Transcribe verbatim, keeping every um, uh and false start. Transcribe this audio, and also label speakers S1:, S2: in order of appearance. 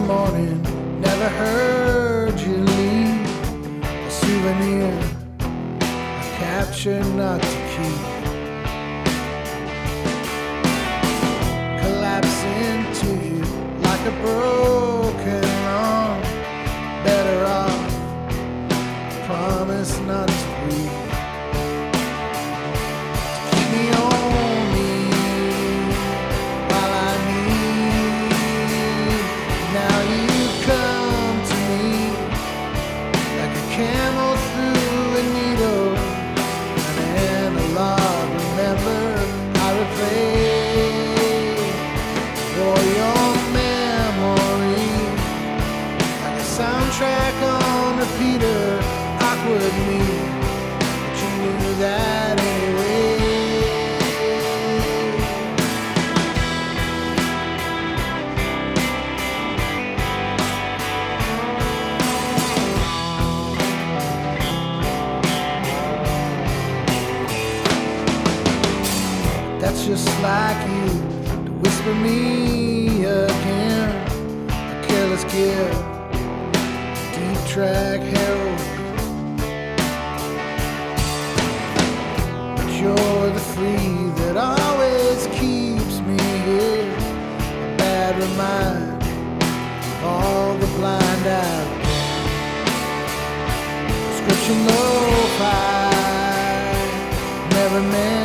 S1: morning, never heard you leave. A souvenir, a capture not to keep. Collapse into you like a broken arm. Better off, promise not to breathe. Keep me only while I need. Now you come to me like a camel through a needle. An analog, remember I replay for your memory. Like a soundtrack on repeater, awkward me, but you knew that anyway. That's just like you to whisper me again. A careless gift, deep track herald. But you're the free that always keeps me here. A bad reminder of all the blind out. Prescription lo-fi never meant